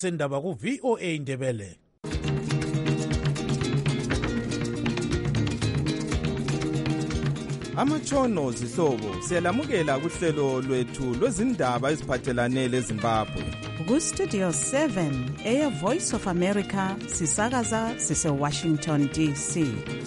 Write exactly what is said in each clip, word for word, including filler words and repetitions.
sendaba ku V O A Ndebele. Amatshono zihlobo siyalamukela kuhlelo lwethu lwezindaba eziphathelane leZimbabwe. Ku Studio seven eya Voice of America sisakaza sise Washington D C.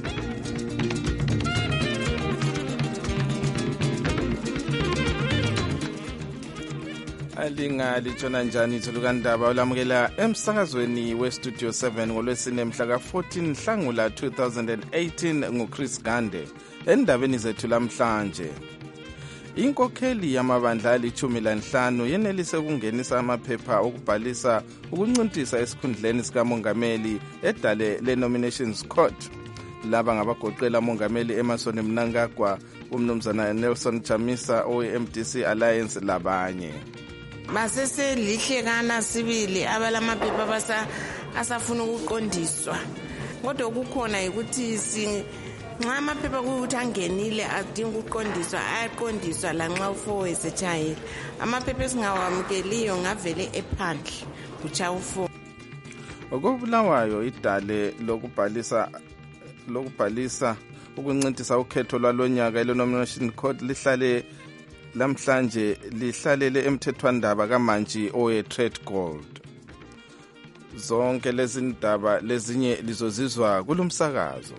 Alinga litshona njani tholukandaba olamukela emsakazweni we Studio seven ngolwesine mhla ka fourteen Nhlangula two thousand eighteen nguChris Gande. Endabeni zethu lamhlanje, inkokheli yamabandla alithumi lanhlanu yenelise ukungenisa amaphepha okubhalisa ukuncintisa esikhundleni sikamongameli edale le-Nominations Court. Laba ngabagoqela mongameli Emmerson Mnangagwa, umnumzana Nelson Chamisa owe-M D C Alliance labanye. Basese lihlekana sibili abalamaphepha basa asafuna ukuqondiswa. Kodwa kukhona ukuthi si nxa amaphepha ukuthi angenile adinga ukuqondiswa ayaqondiswa lanxa ufour esechayile. Amaphepha esingawamukeliyo ngavele ephandle kucha ufour. Okubulawayo idale lokubhalisa lokubhalisa ukuncintisa ukhetho lwalonyaka ele-Nomination Court lihlale lamhlanje lihlalele emthethwandaba kaMantshi owe-Trade Gold. Zonke lezi ndaba lezinye lizozizwa kulumsakazo.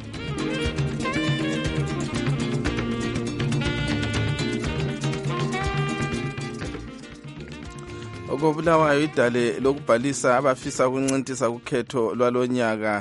Okubulawayo idale lokubhalisa abafisa ukuncintisa ukhetho lwalonyaka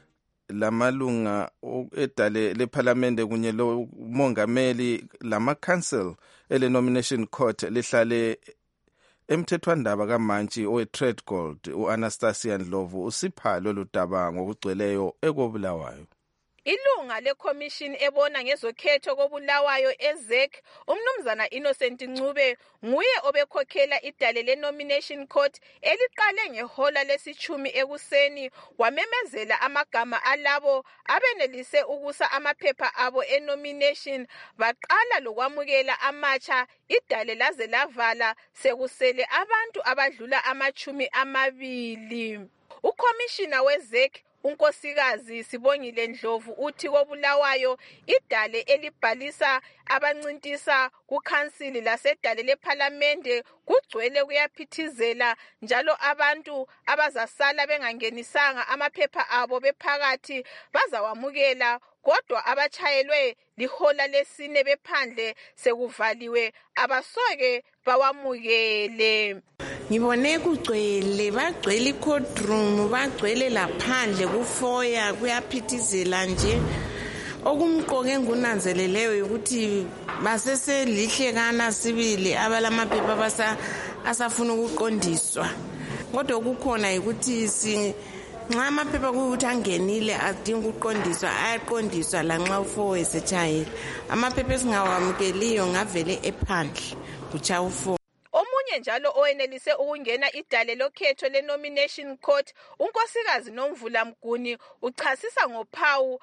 lamalunga edale leParliament kunye lomongameli lama-council ele-Nomination Court lihlale emthethwandaba kaMantshi owe-Trade Gold u-Anastasia Ndlovu usipha lolu daba ngokugcweleyo ekobulawayo. Ilunga leCommission ebona ngezokhetho kobulawayo eZ E C umnumzana Innocent Ncube nguye obekhokhela idale le-Nomination Court eliqale ngehola lesithumi ekuseni wamemezela amagama alabo abenelise ukusa amaphepha abo e-nomination baqala lokwamukela amatsha idale laze lavala sekusele abantu abadlula amachumi amabili. Ucommissioner weZ E C unkosikazi Sibongile Ndlovu uthi kobulawayo idale elibhalisa abancintisa kuKhansili lasedale leParliament kugcwele kuyaphithizela njalo abantu abazasala bengangenisanga amaphepha abo bephakathi bazawamukela kodwa abachayelwe lihola lesine bephandle sekuvaliwe abasoke bawamukele. Ngibone kugcwele bagcwele i-courtroom bagcwele laphandle kufoya kuyaphithizela nje. Okumqoke ngunanzeleleyo ukuthi basese lihlekana sibili abalamaphepha basa asafuna ukuqondiswa. Kodwa kukhona ukuthi si nxa amaphepha ukuthi angenile adinga ukuqondiswa ayaqondiswa lanxa ufour esechayile. Amaphepha esingawamukeliyo ngavele ephandle kucha ufour. Omunye njalo owenelise ukungena idale lokhetho le-Nomination Court unkosikazi Nomvula Mguni uchasisa ngophawu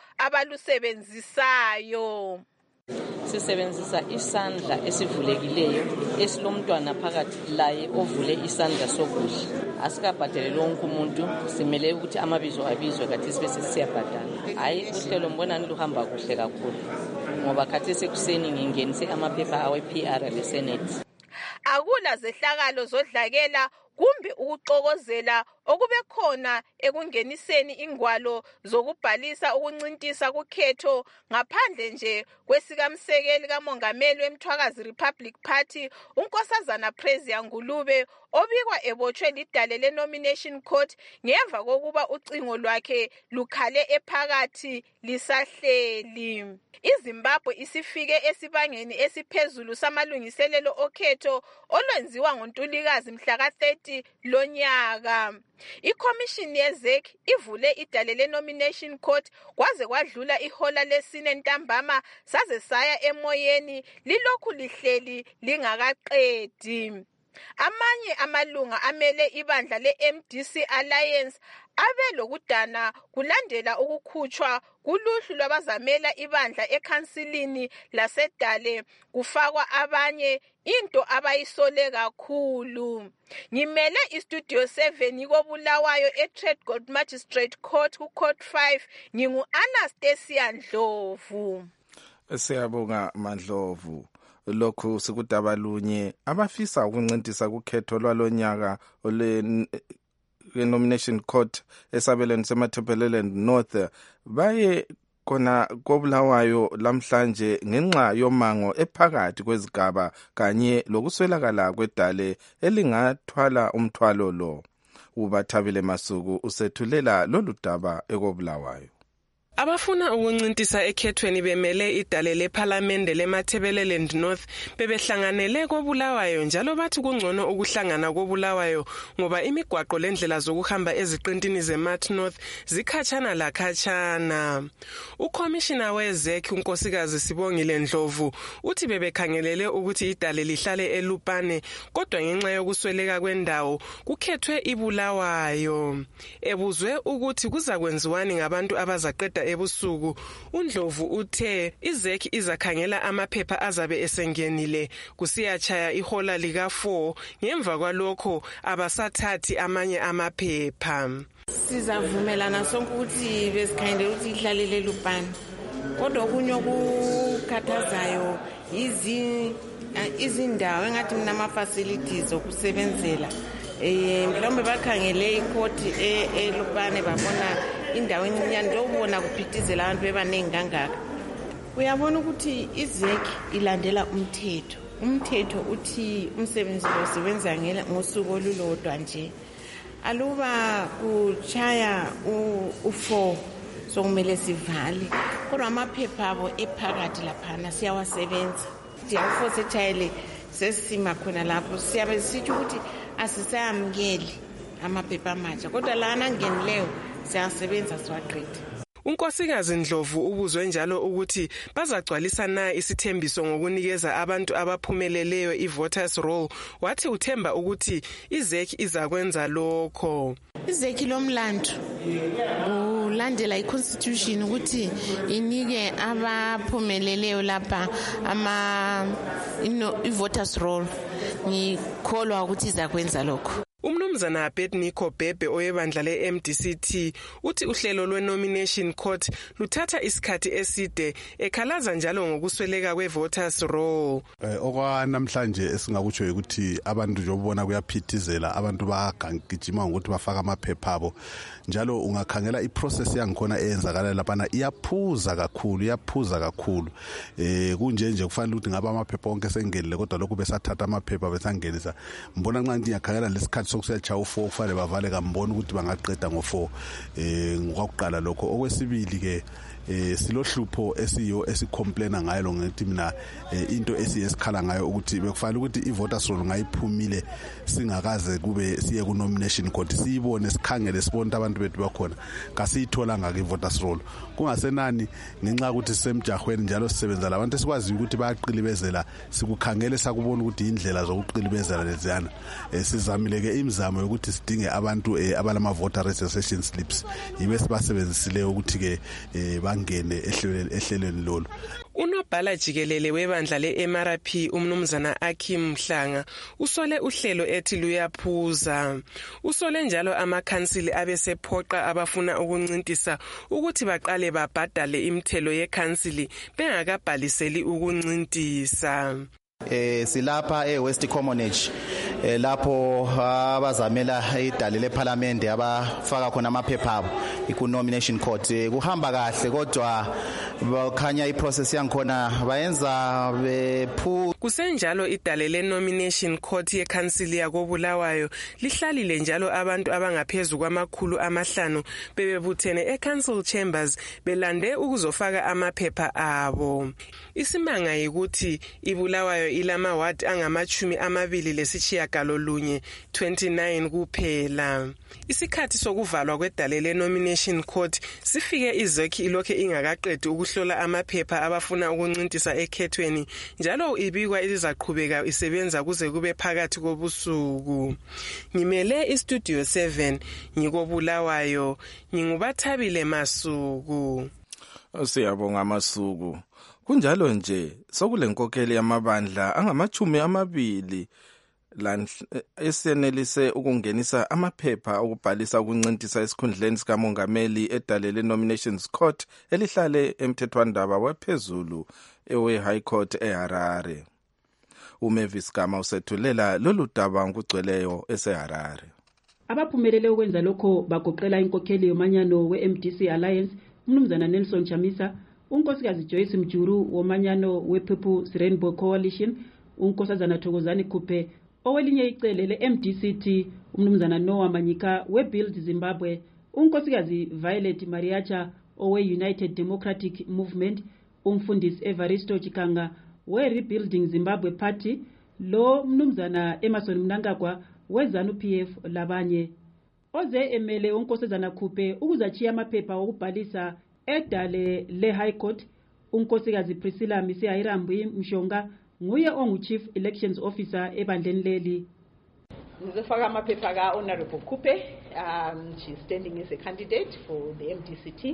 abalusebenzisayo. Sisebenzisa isandla esivulekileyo esilomntwana phakathi laye ovule isandla sokudla. Asikabhadele lonke umuntu simele ukuthi amabizo abizwe kathi sibe sesiyabhadala. Hayi uhlelo mbonani luhamba kuhle kakhulu ngoba kathi sekuseni ngingenise amaphepha awe P R leSenate. Akula zehlakalo zodlakela kumbe ukuxokozela okube khona ekungeniseni ingwalo zokubhalisa ukuncintisa kukhetho ngaphandle nje kwesikamsekeli kamongameli weMthwakazi Republic Party unkosazana Prezia Ngulube obikwa ebotshwe lidale le-Nomination Court ngemva kokuba ucingo lwakhe lukhale ephakathi lisahleli. iZimbabwe isifike esibangeni esiphezulu samalungiselelo okhetho olwenziwa ngoNtulikazi mhla ka thirty lonyaka. Ikhomishini yeZ E C ivule idale le-Nomination Court kwaze kwadlula ihola lesine ntambama saze saya emoyeni lilokhu lihleli lingakaqedi. Amanye amalunga amele ibandla le-M D C Alliance abe lokudana kulandela ukukhutshwa kuluhlu lwabazamela ibandla ekhansilini lasedale kufakwa abanye into abayisole kakhulu. Ngimele istudio seven koBulawayo e-Trade Court Magistrate Court ku-Court five ngingu-Anastasia Ndlovu. Siyabonga Mandlovu. Lokhu sikudaba lunye abafisa ukuncintisa kukhetho lwalonyaka ole nomination court esabelweni seMatabeleland North baye kona koBulawayo lamhlanje ngenxa yomango ephakathi kwezigaba kanye lokuswelakala kwedale elingathwala umthwalo lo. Ubathabile Masuku usethulela lolu daba ekoBulawayo. Abafuna ukuncintisa ekhethweni bemele idale lephalamende leMatabeleland North bebehlanganele koBulawayo njalo bathi kungcono ukuhlangana koBulawayo ngoba imigwaqo lendlela zokuhamba eziqintini zeMat North zikhatshana lakhatshana. Ukhomishina weZek uNkosikazi Sibongile Ndlovu uthi bebekhangelele ukuthi idale lihlale eLupane kodwa ngenxa yokusweleka kwendawo kukhethwe iBulawayo. Ebuzwe ukuthi kuzakwenziwani ngabantu abazaqeda ebusuku, uNdlovu uthe iZek izakhangela amaphepha azabe esengenile kusiyachaya ihola lika four ngemva kwalokho abasathathi amanye amaphepha. Sizavumelana sonke ukuthi besikhandela ukuthi ihlalele eLupane. Kodwa okunye okukhathazayo izi izindawo engathi mina ama facilities okusebenzela. Eh mhlawumbe bakhangele icourt eLupane babona indawo encinyane lokubona kuphithizela abantu bebaningi kangaka. Uyabona ukuthi iZek ilandela umthetho. Umthetho uthi umsebenzi lo sebenza ngosuku olulodwa nje. Aluba kuchaya u four so kumele sivale. Kodwa amaphepha abo ephakathi laphana siyawasebenza. Ndiyafu sechayele sesima khona lapho siyabe sithi ukuthi asisayamkeli amaphepha amatsha kodwa lana ngenileyo siyasebenza siwaqede. Unkosikazi Ndlovu ubuzwe njalo ukuthi bazagcwalisa na isithembiso ngokunikeza abantu abaphumeleleyo i-voters roll. Wathi uthemba ukuthi iZek izakwenza lokho. iZek lomlando ulandela i-constitution ukuthi inike abaphumeleleyo lapha ama i-voters roll. Ngikholwa ukuthi izakwenza lokho. Umnumzana Abednego Bhebhe oyebandla le-M D C T uthi uhlelo lwe-nomination court luthatha isikhathi eside ekhalaza njalo ngokusweleka kwe-voters roll. Eh, okwanamhlanje esingakutsho ukuthi abantu nje ubona kuyaphithizela abantu bagangijima ngokuthi bafaka amaphepha abo njalo ungakhangela iprocess yangikhona eyenzakala lapha iyaphuza kakhulu iyaphuza kakhulu eh kunje nje kufanele ukuthi ngaba amaphepha onke sengenile kodwa lokhu besathatha amaphepha besangenisa mbona nxa ngiyakhangela lesikhathi sokusetsha u four kufanele bavale kambona ukuthi bangaqeda ngo four eh ngokuqala lokho. Okwesibili ke eh silohlupho esiyo esicomplaina ngayo lo ngithi mina into esiyesikhala ngayo ukuthi bekufanele ukuthi i-voters roll ngayiphumile singakaze kube siye ku nomination court siyibone sikhangele sibone abantu bethu bakhona kasiyithola ngaka i-voters roll kungasenani ngenxa ukuthi sisemjahweni njalo sisebenza labantu esikwazi ukuthi bayaqilibezela sikukhangele sakubona ukuthi indlela zokuqilibezela leziyana sizamile ke imizamo yokuthi sidinge abantu abalama voter registration slips yibe sibasebenzisile ukuthi ke bangene ehlelweni lolu. Unobhala jikelele webandla le-M R P umnumzana Akim Mhlanga usole uhlelo ethi luyaphuza. Usole njalo amakhansili abesephoqa abafuna ukuncintisa ukuthi baqale babhadale imithelo yekhansili bengakabhaliseli ukuncintisa. Eh silapha eWest Commonage eh lapho abazamela idale leParliament abafaka khona amaphepha abo iku nomination court kuhamba kahle kodwa bakhanya iprocess yangikhona bayenza bephu. Kusenjalo idale le nomination court yeCouncil yakoBulawayo lihlalile njalo abantu abangaphezulu kwamakhulu amahlanu bebebuthene eCouncil Chambers belande ukuzofaka amaphepha abo. Isimanga yikuthi iBulawayo ilama ward angamachumi amabili lesitshiyagalolunye twenty-nine kuphela. Isikhathi sokuvalwa kwedale le nomination court sifike iZek ilokhe ingakaqedi ukuhlola amaphepha abafuna ukuncintisa ekhethweni njalo ibikwa izaqhubeka isebenza kuze kube phakathi kobusuku. Ngimele iStudio seven ngikobulawayo, ngingubathabile Masuku. Siyabonga Masuku. Kunjalo nje sokulenkokheli yamabandla angamachumi amabili esenelise ukungenisa amaphepha okubhalisa ukuncintisa esikhundleni sikamongameli edalele nominations court elihlale emthethwandaba wephezulu ewe High Court eHarare. uMavis Gama usethulela lolu daba ngugcweleyo eseHarare. Abaphumelele ukwenza lokho bagoqela inkokheli yomanyano we-M D C Alliance umnumzana Nelson Chamisa, unkosikazi Joyce Mjuru womanyano we-People's Rainbow Coalition, unkosazana Thokozani Khuphe owelinye icele le-M D C T, umnumzana Noah Manyika we-Build Zimbabwe, unkosikazi Violet Mariacha owe-United Democratic Movement, umfundisi Evaristo Chikanga we-Rebuilding Zimbabwe Party, lo mnumzana Emerson Mnangagwa we-ZANU P F labanye. Oze emele unkosazana Khuphe ukuzachiya amaphepha okubhalisa edale le-High Court, unkosikazi Priscilla Misihairambwi Mshonga nguye ongu-Chief Elections Officer ebandleni leli. Ngizofaka amaphepha ka Honorable Khuphe. Um, she's standing as a candidate for the M D C T.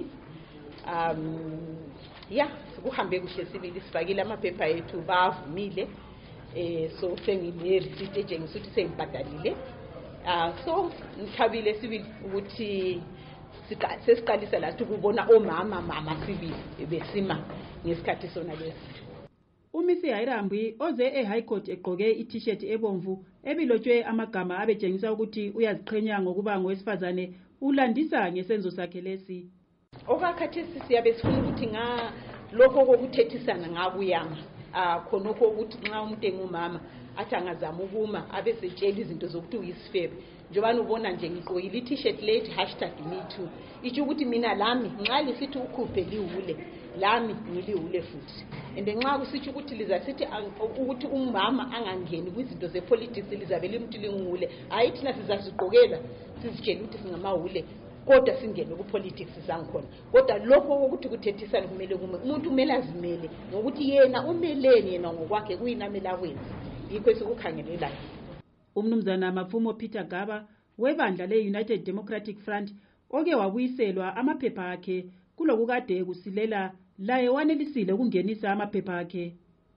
Um, yeah, kuhambe kuhle sibili sifakile amaphepha ethu bavumile. Eh so sengile receipt engisuthi sengibhadalile. Ah so ngithabile sibili ukuthi sesiqalisa la ukubona omama mama sibili besima ngesikhathi sona lesi. uMisihairambwi oze eHigh Court egqoke i-t-shirt ebomvu ebilotshwe amagama abetshengisa ukuthi uyaziqhenya ngokuba ngowesifazane ulandisa ngesenzo sakhe lesi. Okakhathesi siyabe sifuna ukuthi nga lokho kokuthethisana ngakuyama. Ah khonokho ukuthi nxa umuntu engumama athi angazama ukuma abesetshela izinto zokuthi uyisifebe. Njobani ubona nje ngiqoyile i-t-shirt late hashtag me too. Ithi ukuthi mina lami nxa lisithi ukhuphe liwule lami ngiliwule futhi. Ende nxa kusithi ukuthi lizasithi ukuthi umama angangeni kwizinto zepolitics lizabe limuntu lingule. Hayi thina sizaziqokela sizitshela ukuthi singamawule kodwa singene kupolitics sangikhona. Kodwa lokho ukuthi kuthethisana kumele kume umuntu kumele azimele ngokuthi yena umeleni yena ngokwakhe kuyinamela wenza. Yikho esikukhangelelayo. Umnumzana Mafumo Peter Gaba webandla le-United Democratic Front oke wabuyiselwa amaphepha akhe kulokukade kusilela laye wanelisile ukungenisa amaphepha akhe.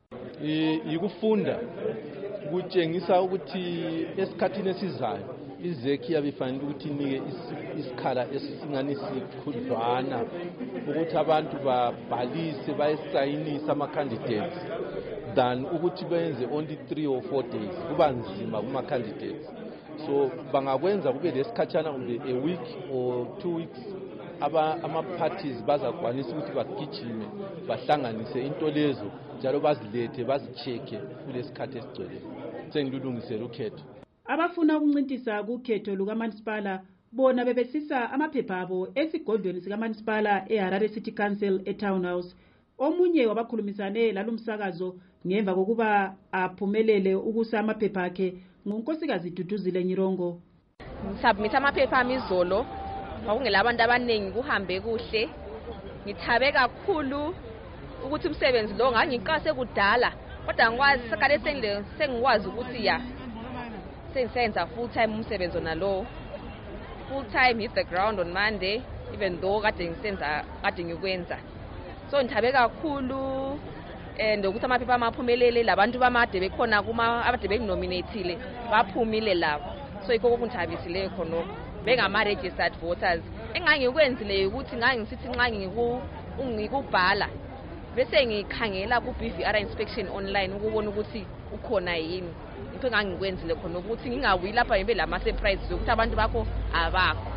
Yikufunda kutshengisa ukuthi esikhathini esizayo izeki yabifanele ukuthi inike isikhala esingani sikhudlwana ukuthi abantu babhalise bayesayinisa ama candidates than ukuthi benze only three or four days kuba nzima kuma candidates. So bangakwenza kube lesikhatshana kumbe a week or two weeks aba ama parties bazakwanisa ukuthi bagijime bahlanganise into lezo njalo bazilethe bazicheke kulesikhathi esigcwele sengilulungisela ukhetho. Abafuna ukuncintisa kukhetho lukaManisipala bona bebesisa amaphepha abo esigodlweni sikaManisipala eHarare City Council eTownhouse. Omunye wabakhulumisane lalumsakazo ngemva kokuba aphumelele ukusa amaphepha akhe ngunkosikazi Duduzile Nyirongo. Submit amaphepha amizolo kwakungela abantu abaningi kuhambe kuhle. Ngithabe kakhulu ukuthi umsebenzi lo ngangiqase kudala kodwa ngikwazi sakale sengile sengikwazi ukuthi ya sengisenza full time umsebenzi nalo. Full time hit the ground on Monday even though kade ngisenza kade ngikwenza. So ngithabe kakhulu and ukuthi amaphepha amaphumelele labantu bamade bekhona kuma abade benginominatile baphumile labo. So ikho kokungithabisile khona bengama registered voters. Engangikwenzileyo ukuthi ngangisithi nxa ngiku ngikubhala bese ngikhangela ku B V R inspection online ukubona ukuthi ukhona yini. Into engangikwenzile khona ukuthi ngingabuyi lapha ngibe lama surprise ukuthi abantu bakho abakho.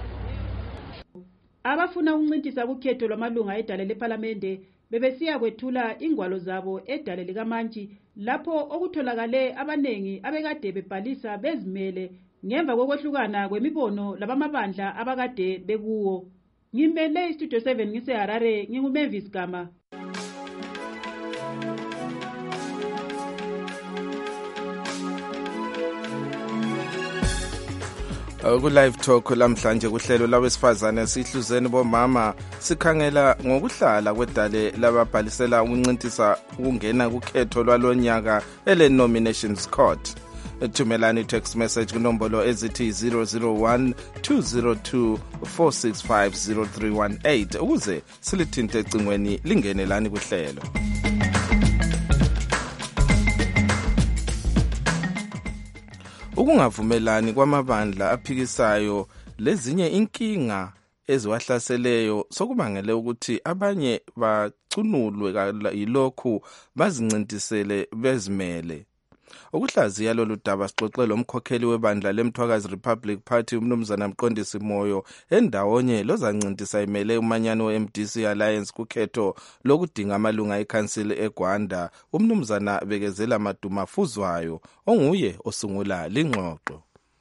Abafuna ukuncintisa ukhetho lwamalunga edale leParlamente bebesiya kwethula ingwalo zabo edale likaMantshi lapho okutholakale abanengi abekade bebhalisa bezimele ngemva kokwehlukana kwemibono labamabandla abakade bekuwo. Ngimbele iStudio seven ngiseHarare nginguMavis Gama. Ku live talk lamhlanje kuhlelo labesifazane sihluzeni bomama sikhangela ngokuhlala kwedale lababhalisela ukuncintisa ukungena kukhetho lwalonyaka ele nominations court. Thumelani text message kunombolo ezithi zero zero one two zero two four six five zero three one eight ukuze silithinte ecingweni lingenelani kuhlelo. Ukungavumelani kwamabandla aphikisayo lezinye inkinga eziwahlaseleyo sokubangele ukuthi abanye bacunulwe yilokhu bazincintisele bezimele. Ukuhlaziya lolu daba sixoxele umkhokheli webandla leMthwakazi Republic Party umnumzana Mqondisi Moyo endawonye lozancintisa imele umanyano we-M D C Alliance kukhetho lokudinga amalunga eCouncil eGwanda umnumzana Bekezela Maduma Fuzwayo onguye osungula lingxoxo.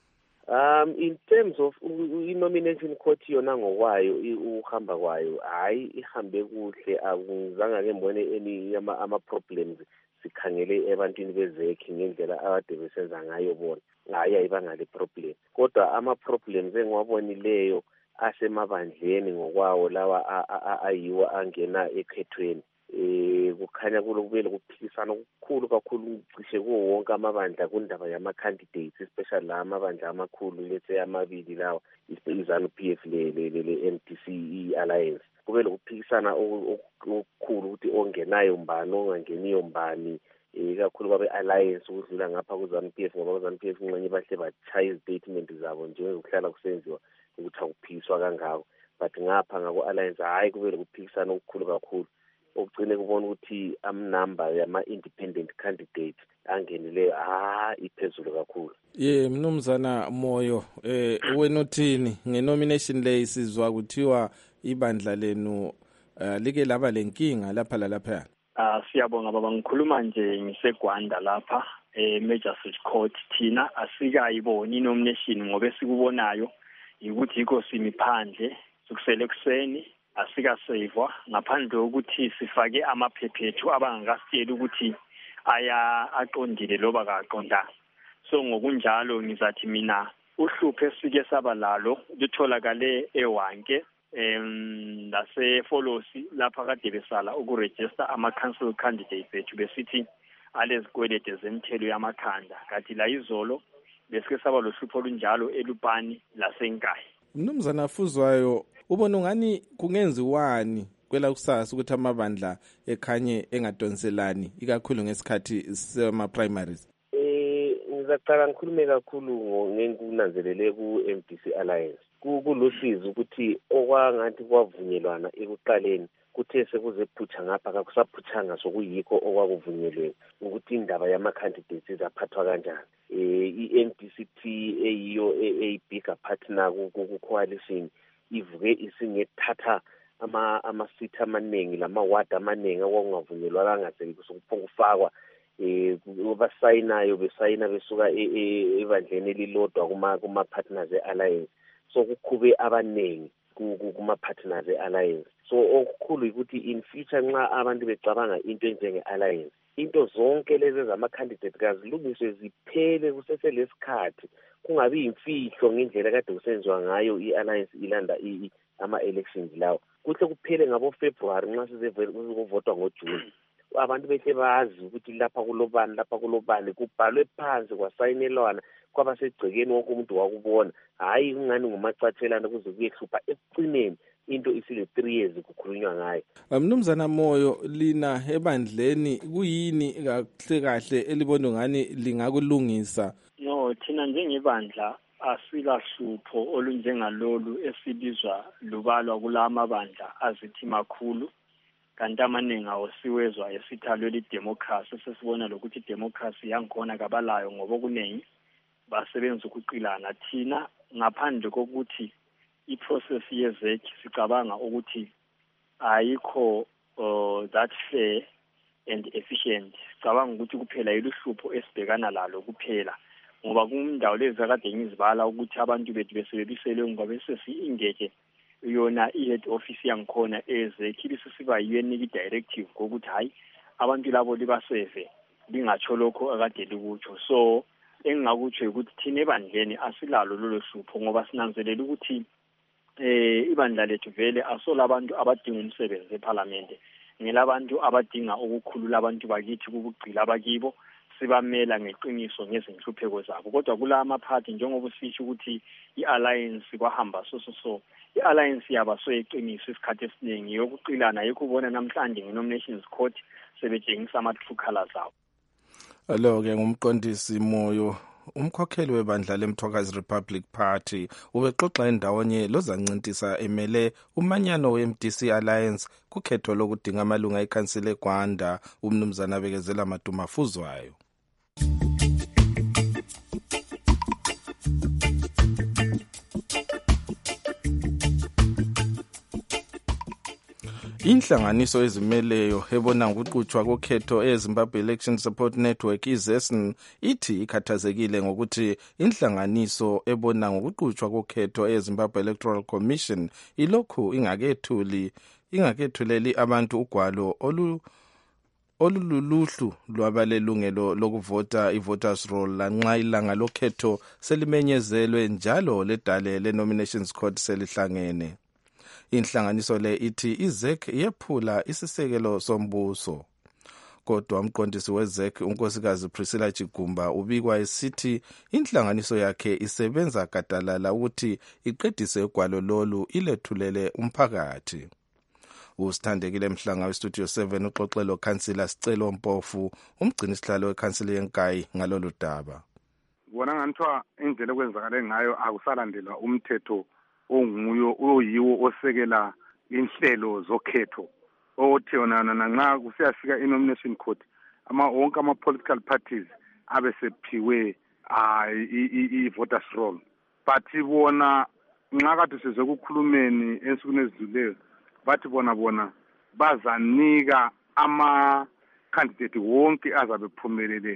Um in terms of i-nomination court yona ngokwayo uhamba kwayo hayi ihambe kuhle akuzange ngembone any ama problems sikhangele ebantwini bezekhi ngendlela abade besenza ngayo bona hayi ayibanga le problem kodwa ama problems engiwabonileyo asemabandleni ngokwawo lawa ayiwo angena ekhethweni eh kukhanya kulokubele kuphikisana okukhulu kakhulu cishe kuwo wonke amabandla kundaba yama candidates especially la amabandla amakhulu lethe amabili lawa izanu P F le le M D C Alliance kube lokuphikisana okukhulu ukuthi ongenayo mbani ongangeniyo mbani ikakhulu babe alliance ukudlula ngapha kuZanu P F ngoba kuZanu P F nqanye bahle bachaya statement zabo njengokuhlala kusenziwa ukuthi akuphiswa kangako but ngapha ngako alliance hayi kube lokuphikisana okukhulu kakhulu okugcine kubona ukuthi amnumber yama independent candidate angenile ah iphezulu kakhulu. Ye mnumzana Moyo eh wena uthini ngenomination lay sizwa kuthiwa ibandla lenu like laba lenkinga lapha lapha? Ah siyabonga baba ngikhuluma nje ngiseGwanda lapha eh Magistrate Court thina asikayiboni nomination ngoba sikubonayo ukuthi iko simiphandle sukusele kuseni asika savewa ngaphandle ukuthi sifake amaphephethu abangakasitshela ukuthi aya aqondile loba kaqondanga. So ngokunjalo ngizathi mina uhluphe sike saba lalo litholakale ewanke em lase Folosi lapha kade besala ukuregister ama council candidates bethu besithi alezikwelede zemthelo yamakhanda kathi la izolo besike saba lohlupho olunjalo eLupani laseNkayi. Mnumzana Fuzwayo ubona ngani kungenziwani kwela kusasa ukuthi amabandla ekhanye engadonselani ikakhulu ngesikhathi sema primaries? Eh ngizaqala ngikhulume kakhulu ngenkunanzelele ku M D C Alliance. Kulosizo ukuthi okwangathi kwavunyelwana ekuqaleni kuthe sekuze phutha ngapha akusaphuthanga sokuyikho okwakuvunyelwe ukuthi indaba yama candidates izaphathwa kanjani. Eh i-M D C P eyiyo a bigger partner ku coalition ivuke isingethatha ama amasitha amaningi lama ward amaningi okwakungavunyelwa kangaze kusukufakwa eh basayinayo besayina besuka evandleni elilodwa kuma kuma partners ealliance so kukhube abaningi kuma partners ealliance so okukhulu ukuthi in future nxa abantu becabanga into enjenge alliance into zonke lezi zama candidate kazilungiswe ziphele kuseselesikhathi kungabi imfihlo ngendlela kade kusenziwa ngayo ialliance ilanda ama elections lawo kuhle kuphele ngabo February nxa sizevotwa ngoJune abantu behle bazi ukuthi lapha kulobani lapha kulobani kubhalwe phansi kwasayinelwana kwabasegcekeni wonke umuntu wakubona hayi ngani ngumacathelana kuze kuyehlupha ekucineni into isile three years kukhulunywa ngayo. Mnumzana Moyo lina ebandleni kuyini kahle kahle elibona ngani lingakulungisa? No thina njengebandla asilahlupho olunjengalolu esibizwa lubalwa kulama bandla azithi makhulu kanti amaningi awosiwezwa esithalwe lidemocracy sesibona lokuthi democracy yangikhona kabalayo ngoba kuningi basebenza ukuqilana thina ngaphandle kokuthi iprocess yezekhi sicabanga ukuthi ayikho uh, that fair and efficient sicabanga ukuthi kuphela iluhlupho esibhekana lalo kuphela ngoba kundawo lezi akade ngizibala ukuthi abantu bethu besebebisele ngoba bese si-engage yona i-head office yangikhona ezekhi lisisiba yiyenika i-directive ngokuthi hayi abantu labo libaseve lingatsho lokho akade likutsho so engingakutsho ukuthi thina ebandleni asilalo lolo hlupho ngoba sinanzelela ukuthi eh ibandla lethu vele asola abantu abadinga umsebenzi eParliament ngelabantu abadinga ukukhulula abantu bakithi kubugcila bakibo sibamela ngeqiniso ngezinhlupheko zabo kodwa kula amaphathi njengoba usisho ukuthi ialliance kwahamba so so so ialliance yaba so eqiniso isikhathi esiningi yokuqilana yikubona namhlanje ngeNominations Court sebetshengisa ama-true colors abo. Alo ke ngumqondisi Moyo umkhokheli webandla leMthwakazi Republic Party ubexoxa endawonye lozancintisa emele umanyano we-M D C Alliance kukhetho lokudinga amalunga eKhansile eGwanda umnumzana Bekezela Madumafuzwayo. Inhlanganiso ezimeleyo ebona ngokuqhutshwa kokhetho eZimbabwe Election Support Network iZESN ithi ikhathazekile ngokuthi inhlanganiso ebona ngokuqhutshwa kokhetho eZimbabwe Electoral Commission ilokhu ingakethuli ingakethuleli abantu ugwalo olu olululuhlu lwabalelungelo lokuvota i-voters roll lanxa ilanga lokhetho selimenyezelwe njalo ledale le-Nominations Court selihlangene. Inhlanganiso le ithi iZEC yephula isisekelo sombuso. Kodwa umqondisi weZEC unkosikazi Priscilla Chigumba ubikwa esithi inhlanganiso yakhe isebenza gadalala ukuthi iqedise ugwalo lolu ilethulele umphakathi. Usithandekile Mhlanga weStudio seven uxoxelo Councillor Sicelo Mpofu umgcini sihlalo weKhansile yeNkayi ngalolu daba. Bona nganthiwa indlela okwenzakala ngayo akusalandelwa umthetho onguyo oyiwo osekela inhlelo zokhetho othi yona nanxa kusiyafika iNomination Court ama wonke ama political parties abe sephiwe i-voters roll but bona nxa kade sizokukhulumeni ensukwini ezidileyo bathi bona bona bazanika ama candidate wonke azabe phumelele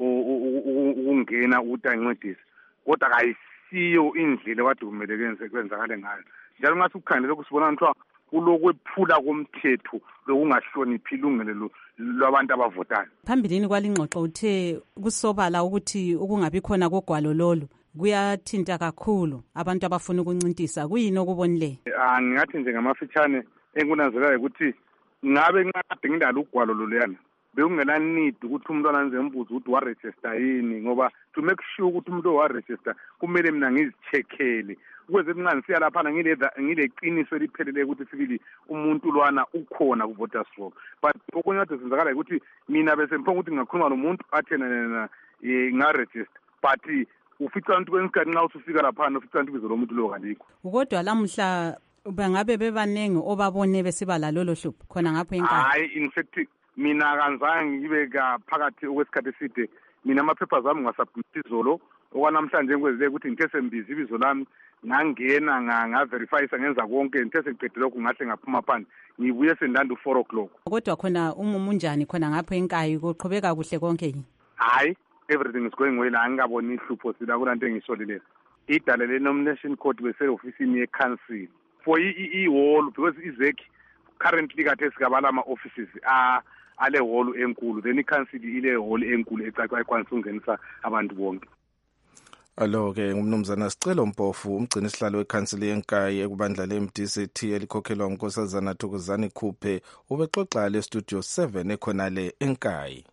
ukungena ukuthi ancedise kodwa kayisiyo indlela kade kumele kenze kwenzakale ngayo njalo ngathi ukukhangela kusibona ntwa kulokwephula komthetho lokungahloniphi ilungelo lwabantu abavotayo. Phambilini kwalingxoxo uthe kusobala ukuthi ukungabi khona kogwalo lolu kuyathinta kakhulu abantu abafuna ukuncintisa kuyini okubonile? Ah ngingathi nje ngamafitshane enkunanzelayo ukuthi ngabe nqade ngidala ugwalo loluyana bekungela need ukuthi umuntu ananze embuzo ukuthi wa register yini ngoba to make sure ukuthi umuntu wa register kumele mina ngizicheckele ukwenze mncane siya lapha ngile ngileqiniso eliphelele ukuthi sibili umuntu lwana ukhona ku voters roll but okunye kade senzakala ukuthi mina bese mphonga ukuthi ngakhuluma nomuntu athena na nga register but ufica abantu kwensikhathi nxa usufika lapha ufica abantu bizo lomuntu lo kalikho. Kodwa lamhla bangabe bebanengi obabone besiba lalolo hlupho khona ngapho enkaya. Hayi in fact mina kanzange ngibe ka phakathi okwesikhathi eside mina amaphepha zami ngasubmit izolo okwanamhlanje ngikwezile ukuthi ngithe sembizi ibizo lami ngangena nga verify sengenza konke ngithe sengiqedile lokho ngahle ngaphuma phandle ngibuye sendanda four o'clock. Kodwa khona umumu njani khona ngapho enkaya kuqhubeka kuhle konke yini? Hayi everything is going well angaboni ihlupho sila kunanto engisolile idale le nomination court bese officeini ye council for i hall because iZEC currently kade sigabala ama offices a ale hall enkulu then iCouncil ile hall enkulu ecaca ekwanisa ungenisa abantu bonke. Alo ke umnumzana Sicelo Mpofu umgcini sihlalo weKhansile yeNkayi ekubandla le-M D C T elikhokhelwa uNkosazana Thokozani Khuphe ubexoxa le Studio seven ekhona le eNkayi.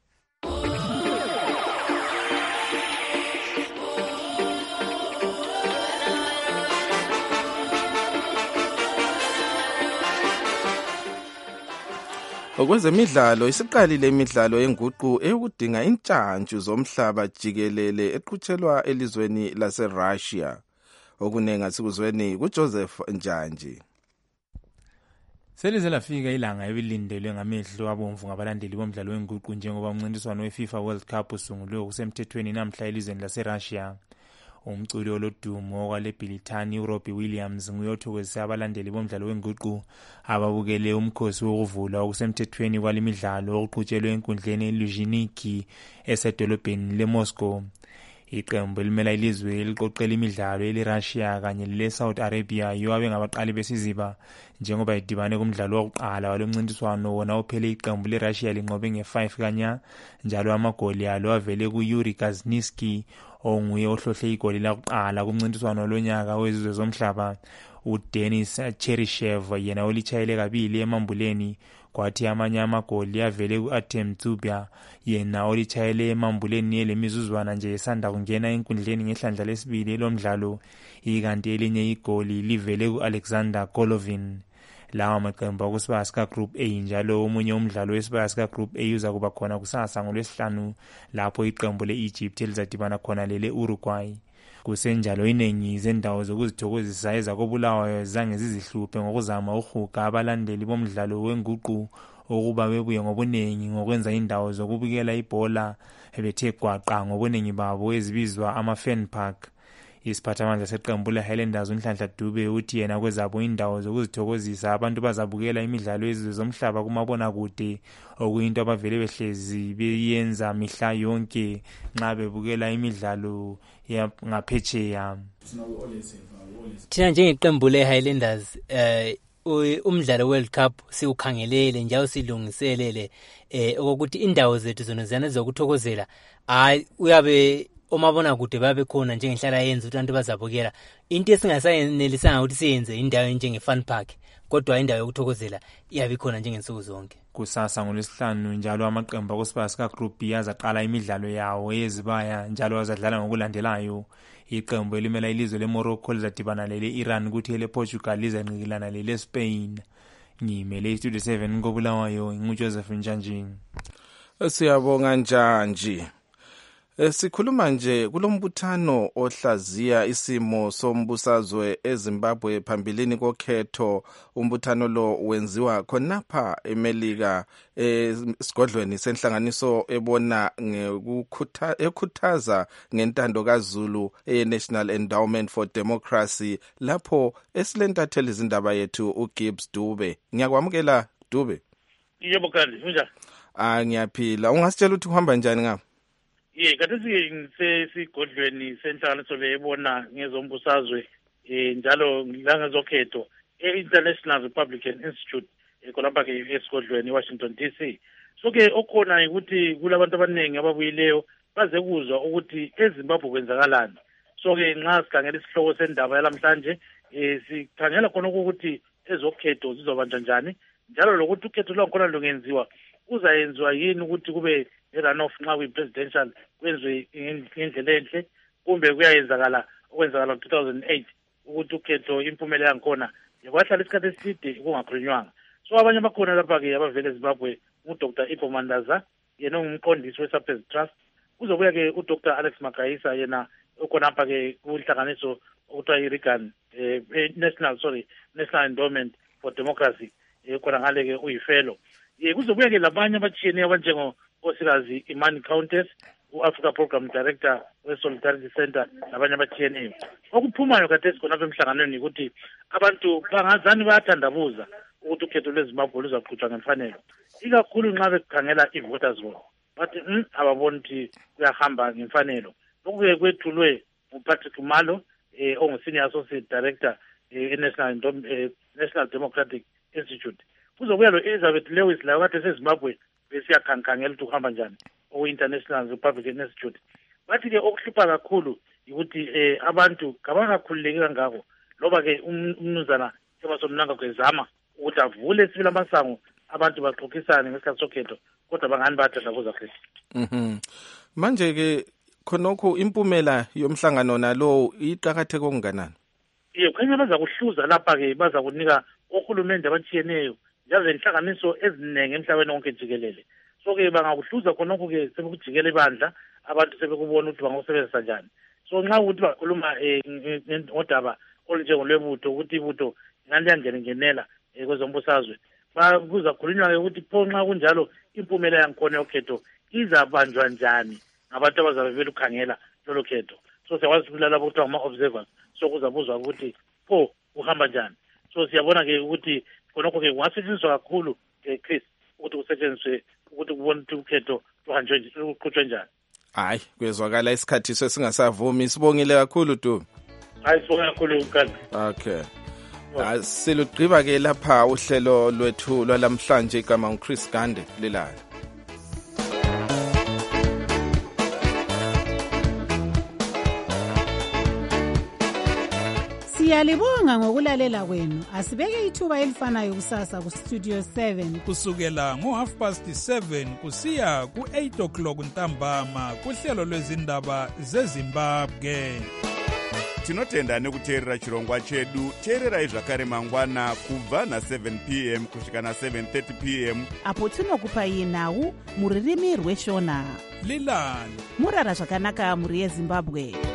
Okwezemidlalo isiqalile imidlalo yenguqu eyokudinga intshantshu zomhlaba jikelele eqhutshelwa elizweni laseRussia. Okunenga sikuzweni kuJoseph Njanji. Selize lafika ilanga ebilindelwe ngamehlo abomvu ngabalandeli bomdlalo wenguqu njengoba umncintiswano weFIFA World Cup usungulwe kusemthethweni namhla elizweni laseRussia. Umculi olodumo okwale Britani uRobbie Williams nguyothokozisa abalandeli bomdlalo wenguqu ababukele umkhosi wokuvula okusemthethweni kwalemidlalo oqhutshelwe enkundleni eLuzhniki esedolobheni leMoscow. Iqembu elimela ilizwe eliqoqela imidlalo eliRussia kanye leSaudi Arabia yiwabe ngabaqali besiziba njengoba idibane kumdlalo wokuqala walomncintiswano wona uphele iqembu leRussia linqobe nge-five kanya njalo amagoli alo avele kuYuri Gazniski onguye ohlohle igoli lakuqala kumncintiswano lonyaka wezizwe zomhlaba. uDenis Cheryshev yena olichayele kabili emambuleni kwathi amanye amagoli avele ku-Artem Tsubya yena olichayele emambuleni elemizuzwana nje esanda kungena enkundleni ngehlandla lesibili lomdlalo ikanti elinye igoli livele ku-Alexander Golovin. Lawa maqembu akusibaya sika Group A njalo omunye umdlalo wesibaya sika Group A uza kuba khona kusasa ngolwesihlanu lapho iqembu le-Egypt elizadibana khona lele Uruguay. Kusenjalo iningi zendawo zokuzithokozisa ezakobulawayo zange zizihluphe ngokuzama uhuga abalandeli bomdlalo wenguqu okuba bebuye ngobuningi ngokwenza indawo zokubukela ibhola ebethe gwaqa ngobuningi babo ezibizwa ama-fan park. Isiphathamandla seqembu le-Highlanders uNhlanhla Dube uthi yena kwezabo indawo zokuzithokozisa abantu bazabukela imidlalo yezizwe zomhlaba kumabonakude okuyinto abavele behlezi beyenza mihla yonke nxa bebukela imidlalo ngaphetsheya. Thina njengeqembu le-Highlanders eh umdlalo World Cup siukhangelele njalo silungiselele eh ukuthi indawo zethu zona zana zokuthokozela hayi uyabe omabona kude babe khona njengenhlala yenza ukuthi abantu bazabukela into esingasayenelisanga ukuthi siyenze indawo njenge fun park kodwa indawo yokuthokozela iyabe khona njengensuku zonke. Kusasa ngolwesihlanu njalo amaqembu akusibaya sika Group B azaqala imidlalo yawo yezibaya njalo azadlala ngokulandelayo. Iqembu elimela ilizwe leMorocco lizadibana lele Iran ukuthi ele Portugal lizanqikilana lele Spain. Ngimele iStudio seven ngobulawayo nguJoseph Njanjini. Siyabonga Njanji. Sikhuluma nje kulombuthano ohlaziya isimo sombusazwe eZimbabwe phambilini kokhetho. Umbuthano lo wenziwa khonapha eMelika esigodlweni senhlanganiso ebona ngekukhuthaza ekhuthaza ngentando kaZulu eNational Endowment for Democracy lapho esilentatheli izindaba yethu uGibbs Dube. Ngiyakwamukela Dube. Yebo kanti unjani? Ah ngiyaphila. Ungasitshela ukuthi uhamba njani ngapha? Ye kathi sesigodlweni senhlanganiso leyibona ngezombusazwe eh njalo langezokhetho e-International Republican Institute ekhonapha ke esigodlweni eWashington D C. So ke okhona ukuthi kulabantu abaningi ababuyileyo baze kuzwa ukuthi eZimbabwe kwenzakalani. So ke nxa sikhangela isihloko sendaba yalamhlanje eh sikhangela khona ukuthi ezokhetho zizobanjwa njani njalo lokuthi ukhetho lwakhona lungenziwa uzayenziwa yini ukuthi kube runoff nxa kuyi-presidential kwenziwe ngendlela enhle kumbe kuyayenzakala okwenzakala ngo-two thousand eight ukuthi ukhetho impumela yankhona yakwahlala isikhathi eside kungakhulunywanga. So abanye bakhona lapha-ke abavele eZimbabwe nguDr Ipo Mandaza yena ungumqondisi we-Sapez Trust. Kuzobuya-ke uDr Alex Magayisa yena ukhonapha-ke kunhlanganiso okuthiwa i-Reagan eh, National sorry National Endowment for Democracy khona ngale-ke uyifellow. Ye kuzobuya-ke labanye abatshiyeneyo abanjengo Nkosikazi Imani Countess u-Africa Program Director we-Solidarity Center nabanye abatshiyeneyo. Okuphumayo khathesi khonapha emhlanganweni ukuthi abantu bangazani bayathandabuza ukuthi ukhetho lweZimbabwe luzaqhutshwa ngemfanelo ikakhulu nxa bekhangela i-voters roll bathi mm, ababoni ukuthi kuyahamba ngemfanelo. Lokhu-ke kwethulwe nguPatrick Malo eh, ongu-Senior Associate Director eh, e-National eh, National Democratic Institute. Kuzobuya lo Elizabeth Lewis layo kade seZimbabwe besiyakhankhangela ukuthi kuhamba njani o-International Republican Institute. Bathi-ke okuhlupha kakhulu ukuthi eh, abantu kabakakhululeki kangako loba-ke umnumzana Emerson Mnangagwa ezama ukuthi avule sibili amasango abantu baxoxisane ngesikhathi sokhetho kodwa bangani bayathandabuza Chris. Mhm. Manje-ke khonokho impumela yomhlangano nalo iqakatheke okunganani? Ye khanya baza kuhluza lapha-ke baza kunika ohulumende abatshiyeneyo njalo inhlanganiso eziningi emhlabeni wonke jikelele. So ke bangakuhluza khonokho-ke sebekujikela ibandla abantu sebekubona ukuthi bangakusebenzisa njani. So nxa ukuthi bakhuluma ngodaba olunjengolwebutho ukuthi ibutho ingani liyangenengenela kwezombusazwe kuza khulunywa-ke ukuthi pho nxa kunjalo impumela yankhona yokhetho izabanjwa njani ngabantu abazabe vele ukhangela lolo khetho. So siyakwazi ukubulala labo kuthiwa ngama-observers. So kuzabuzwa ukuthi pho uhamba njani. So siyabona-ke ukuthi khonokho-ke kungasetshenziswa kakhulu Chris ukuthi kusetshenziswe ukuthi kubona ukuthi ukhetho luhanjwe luqhutshwe njani. hayi kwezwakala isikhathi sesingasavumi. Sibongile kakhulu Dumi. Hayi sibonga kakhulu Nkandla. Okay. Silugqiba ke lapha uhlelo lwethu lwalamhlanje igama uChris Gande lelala. Siyalibonga ngokulalela kwenu. Asibeke ithuba elifanayo kusasa ku Studio seven kusukela ngo half past seven kusiya ku eight o'clock ntambama kuhlelo lwezindaba zeZimbabwe. Tinotenda nekuteerera chirongwa chedu. Teererai zvakare mangwana kubva na seven p m kusvika na seven thirty p m apo tinokupai nhau muririmi rweshona. Lilani murara zvakanaka muri yeZimbabwe.